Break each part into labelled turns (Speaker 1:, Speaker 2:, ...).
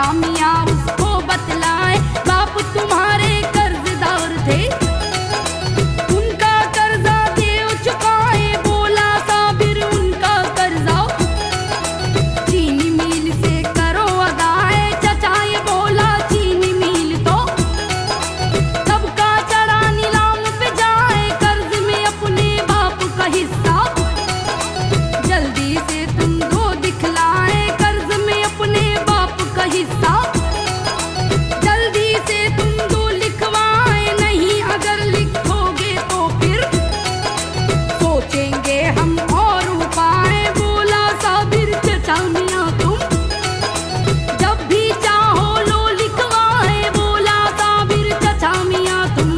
Speaker 1: मियाँ उसको बतलाए, बाप तुम्हारे कर्जदार थे, उनका कर्जा दे चुकाए। बोला साबिर उनका कर्जा चीनी मिल से करो अदाए। चचा ये बोला चीनी मिल तो सबका चढ़ा नीलाम पे जाए, कर्ज में अपने बाप का हिस्सा जल्दी से तुम दो दिखलाए। कर्ज में अपने बाप का हिस्सा जल्दी से तुम दो लिखवाए, नहीं अगर लिखोगे तो फिर सोचेंगे हम और उपाय। बोला साबिर चचा मियाँ तुम जब भी चाहो लो लिखवाए। बोला साबिर चचा मियाँ तुम।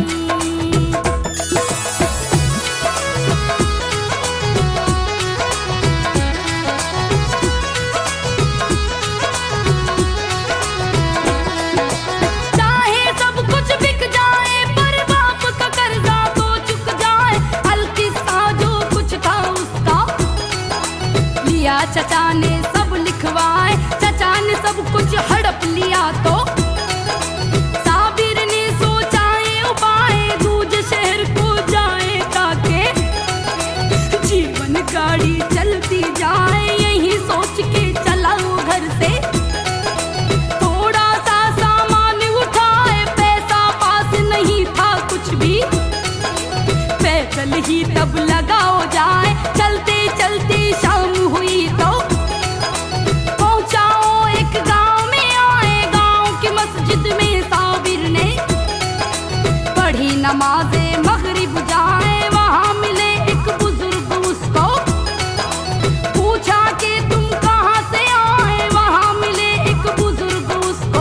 Speaker 1: चाहे सब कुछ बिक जाए पर बाप का कर्जा तो चुक जाए। अलकिस्सा जो कुछ था उसका लिया चचा ने सब लिखवाए। चचा ने सब कुछ हड़प लिया तो साबिर ने सोचा ये उपाय, दूज शहर को जाए ताके जीवन गाड़ी चलती जाए। यही सोच के चला वो घर से, थोड़ा सा सामान उठाए, पैसा पास नहीं था कुछ भी, पैदल ही तब लगाओ जाए। चलते चलते शाम हुई तो पहुंचाओ एक गांव में आए। गांव की मस्जिद में साबिर ने पढ़ी नमाज़े मगरिब जाए। वहां मिले एक बुजुर्ग उसको, पूछा कि तुम कहाँ से आए। वहां मिले एक बुजुर्ग उसको,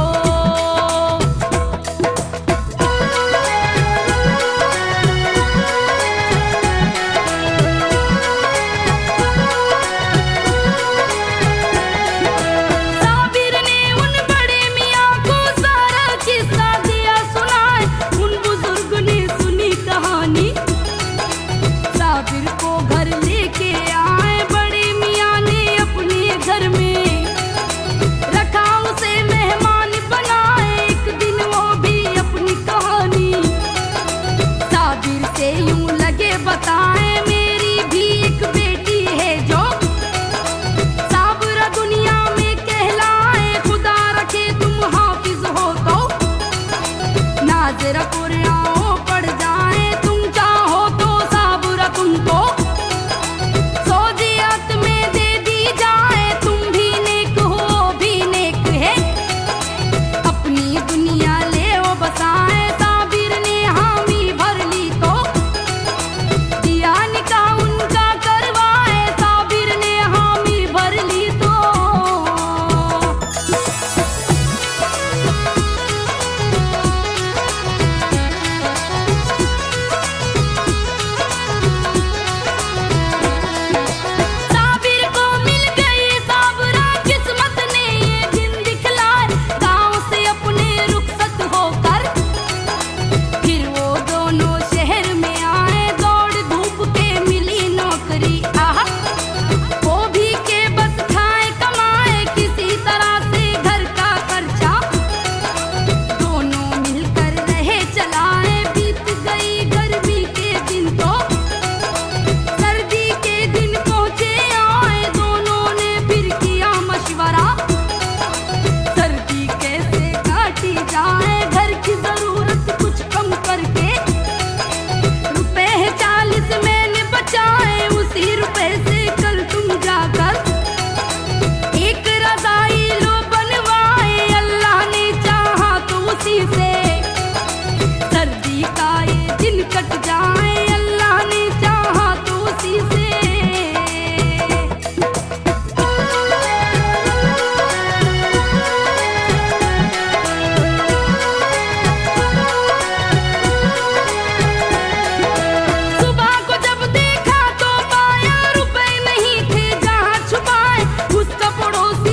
Speaker 1: साबिर ने उन बड़े मियाँ को सारा किस्सा दिया सुनाए। उन बुजुर्ग ने सुनी कहानी, साबिर को घर लेके आए। बड़े मियाँ ने अपने घर में रखा उसे मेहमान बनाए। एक दिन वो भी अपनी कहानी साबिर से यूं लगे बताए। मेरी भी एक बेटी है जो साबरा दुनिया में कहलाए। खुदा रखे तुम हाफिज हो तो नाज़िर कुरान पढ़ जाए। तुम चाहो तो साबरा तुमको सोजियत में दे दी जाए। तुम भी नेक हो भी नेक है, अपनी दुनिया ले वो बसाए। साबिर ने हामी भर ली तो दिया निकाह उनका करवाए। साबिर ने हामी भर ली तो साबिर को मिल गई साबरा किस्मत ने ये दिन दिखलाए। गांव से अपने रुखसत होकर फिर वो दोनों शहर में आए। दौड़ धूप के मिली नौकरी, आहा वो भी के बस खाए कमाए किसी तरह से घर का खर्चा दोनों मिलकर रहे चलाए। बीत गई गर्मी के दिन तो सर्दी के दिन पहुंचे आए। दोनों ने फिर किया मशवरा, सर्दी कैसे काटी जाए। घर की जरूरत कुछ कम करके रुपए 40 मैंने बचाए। उसी रुपए से कल तुम जाकर एक रज़ाई लो बनवाए। अल्लाह ने चाहा तो उसी से सर्दी का ये दिन कट जाए। अल्लाह ने चाहा तो उसी से सुबह को जब देखा तो पाया रुपए नहीं थे जहाँ छुपाए। उसका पड़ोस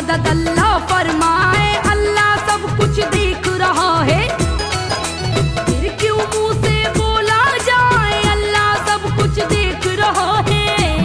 Speaker 1: मदद अल्लाह फरमाए, अल्लाह सब कुछ देख रहा है। फिर क्यों मुंह से बोला जाए, अल्लाह सब कुछ देख रहा है।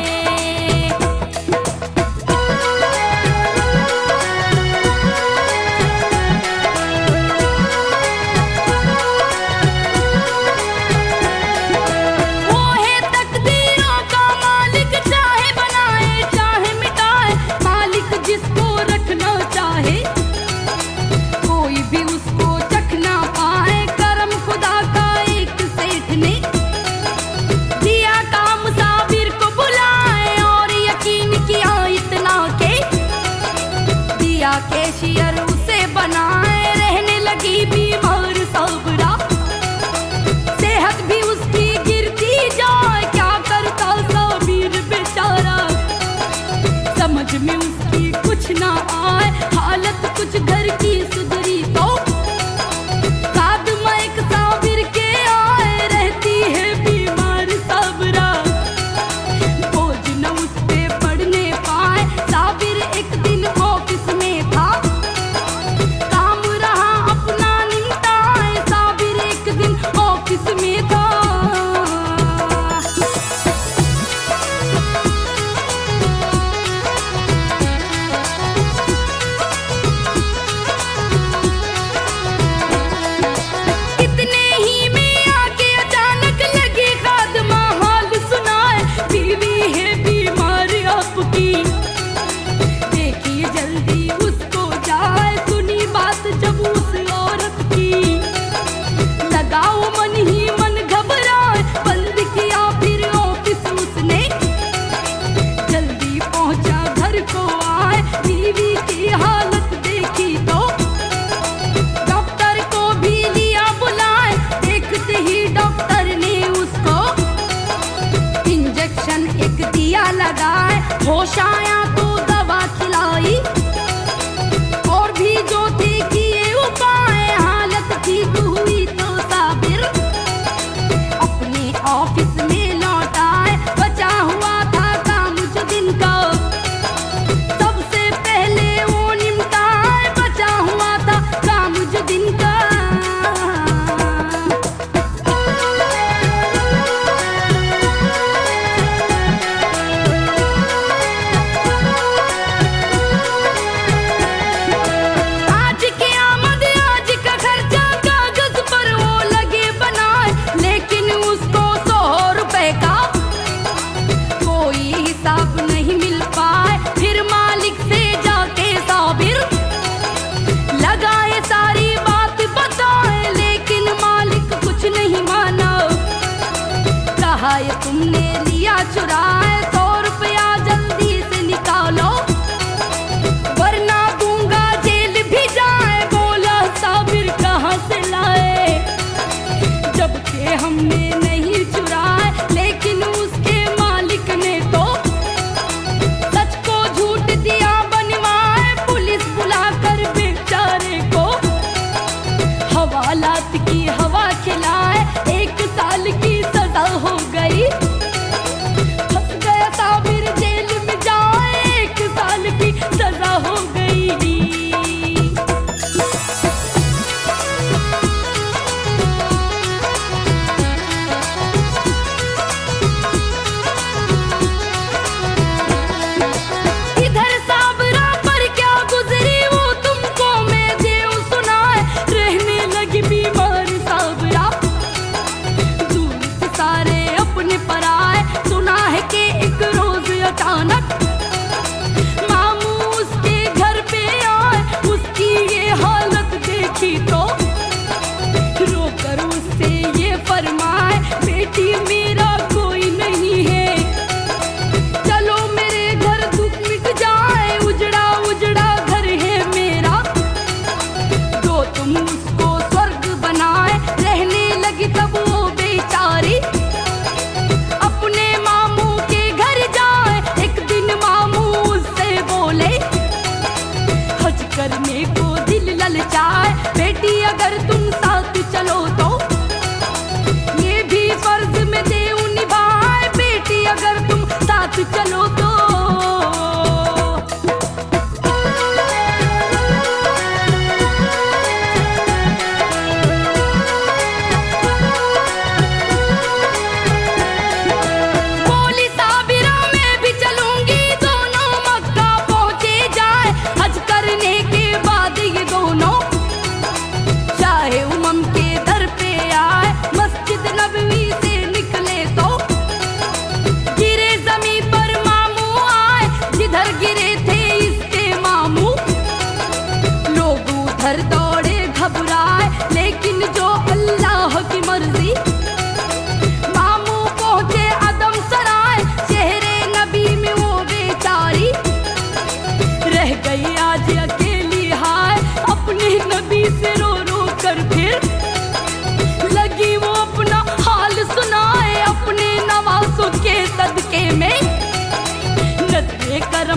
Speaker 1: वो है तकदीरों का मालिक, चाहे बनाए चाहे मिटाए, मालिक जिसको रखना चाहे कोई भी उसको चख ना पाए। करम खुदा का एक सेठ ने दिया काम साबिर को बुलाए, और यकीन किया इतना के दिया कैशियर उसे बनाए। रहने लगी बीमार साबरा, सेहत भी उसकी गिरती जाए, क्या करता साबिर बेचारा, समझ में उसकी कुछ ना आए। हालत कुछ घर की सुधरी तो खादमा एक साबिर के आए, रहती है बीमार साबरा, बोझ न उस पे पड़ने पाए। साबिर एक दिन ऑफिस में था, काम रहा अपना निमटाए, साबिर एक दिन ऑफिस में था।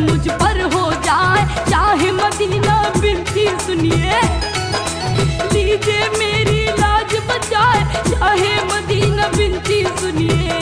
Speaker 1: मुझ पर हो जाए, चाहे मदीना बिनती सुनिए, लीजिए मेरी लाज बचाए, चाहे मदीना बिनती सुनिए।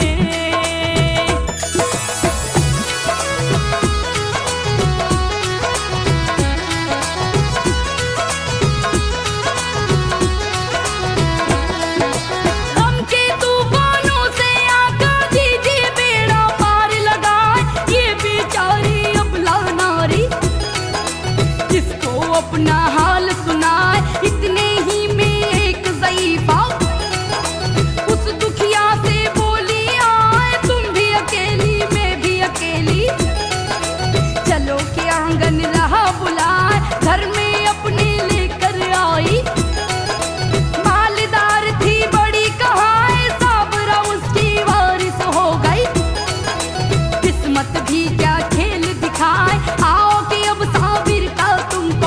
Speaker 1: अपना हाल सुनाए, इतने ही में एक ज़ईफ़ा उस दुखिया से बोली, आए तुम भी अकेली मैं भी अकेली, चलो के आंगन रहा बुलाए, घर में अपने लेकर आई, मालदार थी बड़ी कहाए, साबरा उसकी वारिस हो गई, किस्मत भी क्या खेल दिखाए, आओ कि अब साबिर का तुमको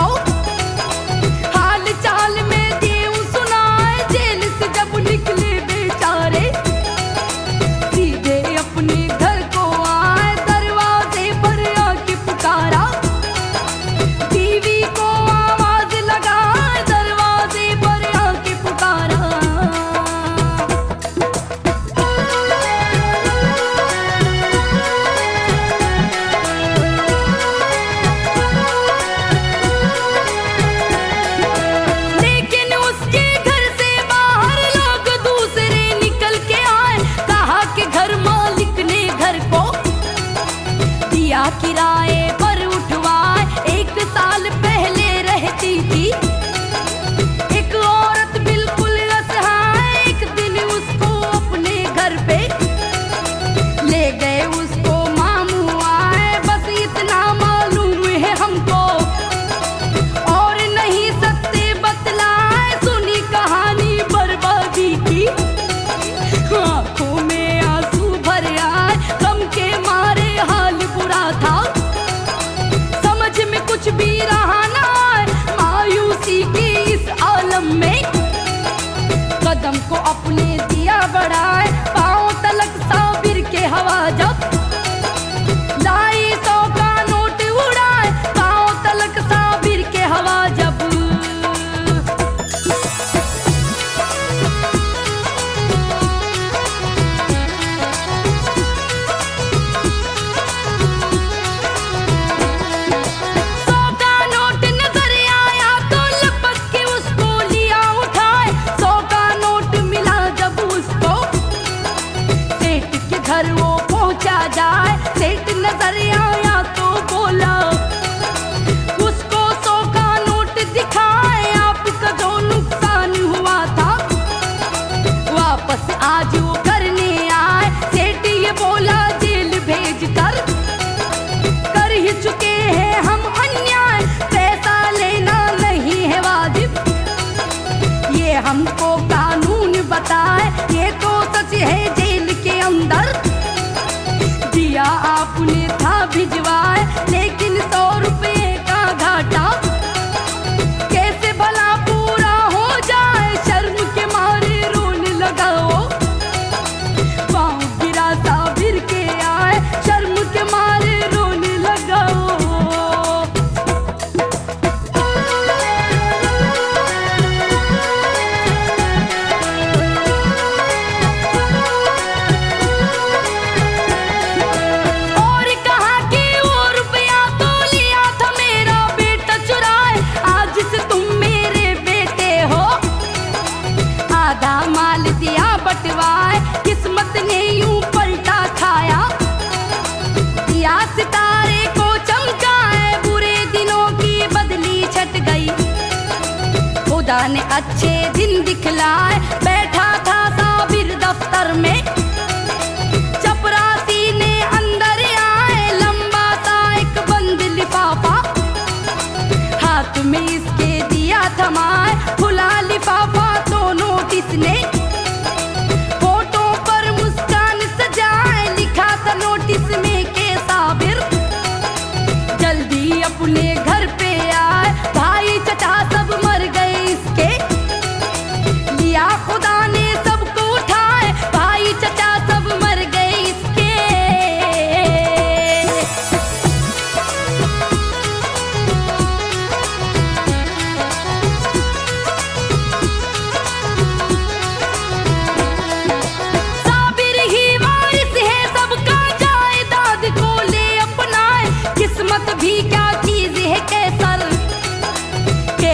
Speaker 1: निकले बेचारे, सीधे अपने घर को आए, दरवाजे पर आके पुकारा, बीवी को आवाज लगाए, दरवाजे पर आके पुकारा। लेकिन उसके घर से बाहर लोग दूसरे निकल के आए, कहा कि घर मालिक ने घर को दिया किराए पर उठवाए, 1 साल पहले रहती थी एक औरत बिल्कुल असहाय, एक दिन उसको अपने घर पे ले गए, उसको मामू आए, बस इतना मालूम है हमको और नहीं सकते बतलाए, सुनी कहानी बर्बादी की, आंखों में आंसू भर आए, गम के मारे हाल बुरा था, समझ में कुछ भी रहा ना आए, मायूसी की इस आलम में कदम को अपने दिया बढ़ाए, पांव तलक साबिर के हवा जब लाई, 100 का नोट उड़ाए, पांव तलक साबिर के हवा जब। घर वो पहुंचा जाए, सेठ नजर आया तो बोला, उसको 100 का नोट दिखाए, आपका जो नुकसान हुआ था वापस आज वो करने आए, सेठ ये बोला जेल भेज कर ही चुके हैं हम अन्याय, पैसा लेना नहीं है वाजिब, ये हमको कानून बताए, ये तो सच है जेल के अंदर दिया आपने था भिजवाए, लेकिन 100 रुपए का घाटा कैसे भला पूरा हो जाए, शर्म के मारे रोने लगा वो, पाँव गिरा साबिर के आए, शर्म के मारे रोने लगा वो। बटवाए, किस्मत ने यूं पलटा खाया, दिया सितारे को चमकाए, बुरे दिनों की बदली छट गई, खुदा ने अच्छे दिन दिखलाए, बैठा था साबिर दफ्तर में, चपरासी ने अंदर आए, लंबा सा एक बंद लिफाफा हाथ में इसके दिया थमाए, खुला लिफाफा तो नोटिस ने नोटिस में के साबिर जल्दी अपने घर पे आए, भाई चचा सब मर गए इसके, लिया खुदा ने सबको उठाए, भाई चचा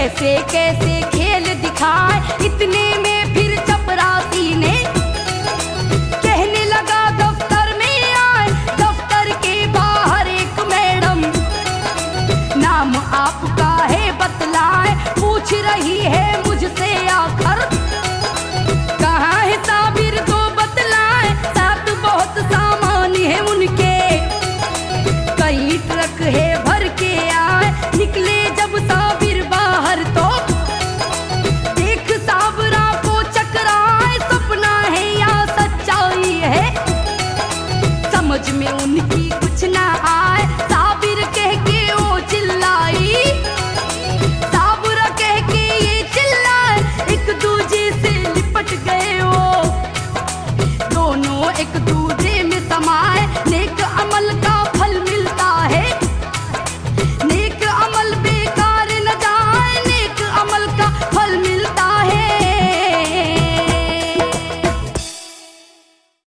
Speaker 1: कैसे कैसे खेल दिखाए। इतने में फिर चपरासी ने कहने लगा दफ्तर में आए। दफ्तर के बाहर एक मैडम, नाम आपका है बतलाए, पूछ रही है मुझसे आखर